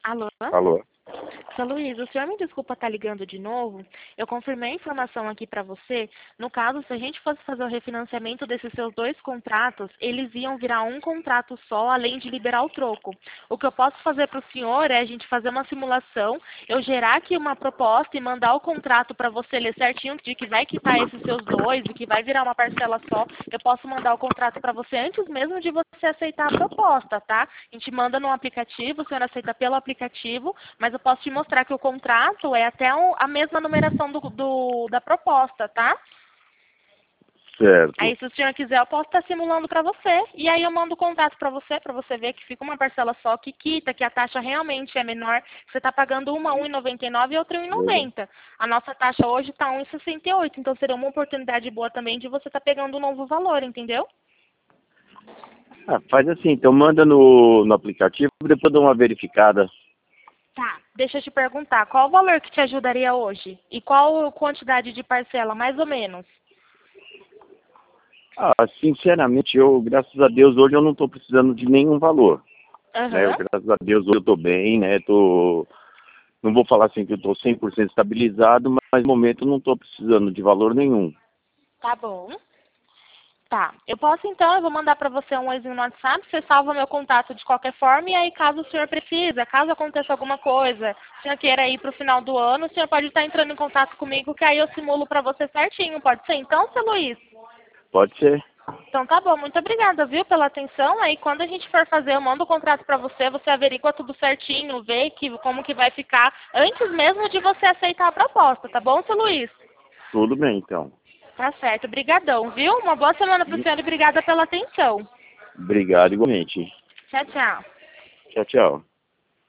Alô? Alô? Seu Luiz, o senhor me desculpa estar ligando de novo. Eu confirmei a informação aqui para você. No caso, se a gente fosse fazer o refinanciamento desses seus dois contratos, eles iam virar um contrato só, além de liberar o troco. O que eu posso fazer para o senhor é a gente fazer uma simulação, eu gerar aqui uma proposta e mandar o contrato para você ler certinho de que vai quitar esses seus dois e que vai virar uma parcela só. Eu posso mandar o contrato para você antes mesmo de você aceitar a proposta, tá? A gente manda no aplicativo, o senhor aceita pelo aplicativo, mas eu posso te mostrar que o contrato é até a mesma numeração da proposta, tá? Certo. Aí, se o senhor quiser, eu posso estar simulando para você. E aí eu mando o contrato para você ver que fica uma parcela só que quita, que a taxa realmente é menor. Você está pagando uma 1,99 e outra 1,90. A nossa taxa hoje está 1,68. Então, seria uma oportunidade boa também de você estar pegando um novo valor, entendeu? Ah, faz assim, então manda no aplicativo, depois eu dou uma verificada. Tá, deixa eu te perguntar, qual o valor que te ajudaria hoje? E qual quantidade de parcela, mais ou menos? Ah, sinceramente, graças a Deus, hoje eu não estou precisando de nenhum valor. Né? Aham, Graças a Deus, hoje eu estou bem, né? Não vou falar assim que eu estou 100% estabilizado, mas no momento eu não estou precisando de valor nenhum. tá bom. Tá, eu posso então, eu vou mandar para você um oizinho no WhatsApp, você salva meu contato de qualquer forma, e aí caso o senhor precisa, caso aconteça alguma coisa, o senhor queira ir para o final do ano, o senhor pode estar entrando em contato comigo, que aí eu simulo para você certinho, pode ser então, seu Luiz? Pode ser. Então tá bom, muito obrigada, viu, pela atenção. Aí quando a gente for fazer, eu mando o contrato para você, você averigua tudo certinho, vê como que vai ficar, antes mesmo de você aceitar a proposta, tá bom, seu Luiz? Tudo bem, então. Tá certo, brigadão, viu? Uma boa semana para o senhor e obrigada pela atenção. Obrigado igualmente. Tchau, tchau. Tchau, tchau.